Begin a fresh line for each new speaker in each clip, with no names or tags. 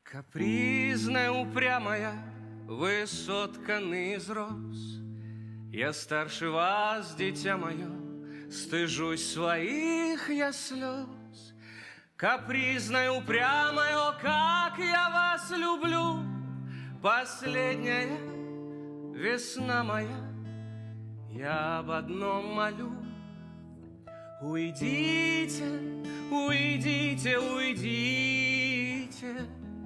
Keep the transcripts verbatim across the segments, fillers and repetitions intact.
Капризная, упрямая, вы сотканы из роз. Я старше вас, дитя мое, стыжусь своих я слез. Капризная, упрямая, о, как я вас люблю. Последняя весна моя, я об одном молю. Уйдите, уйдите, уйдите.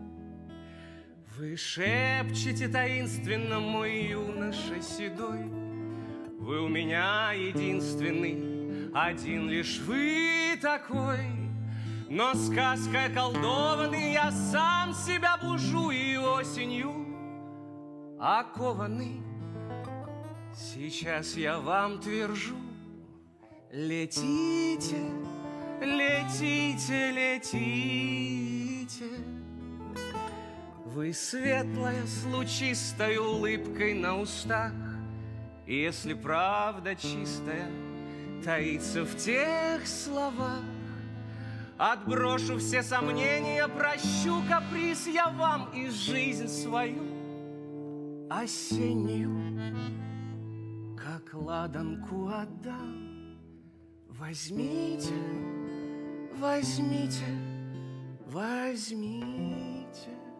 Вы шепчете таинственно, мой юноша седой. Вы у меня единственный, один лишь вы такой. Но сказкой околдованный я сам себя бужу, и осенью окованный сейчас я вам твержу: летите, летите, летите. Вы светлая, с лучистой улыбкой на устах, и если правда чистая таится в тех словах, отброшу все сомнения, прощу каприз я вам и жизнь свою осеннюю, как ладанку отдам. Возьмите, возьмите, возьмите.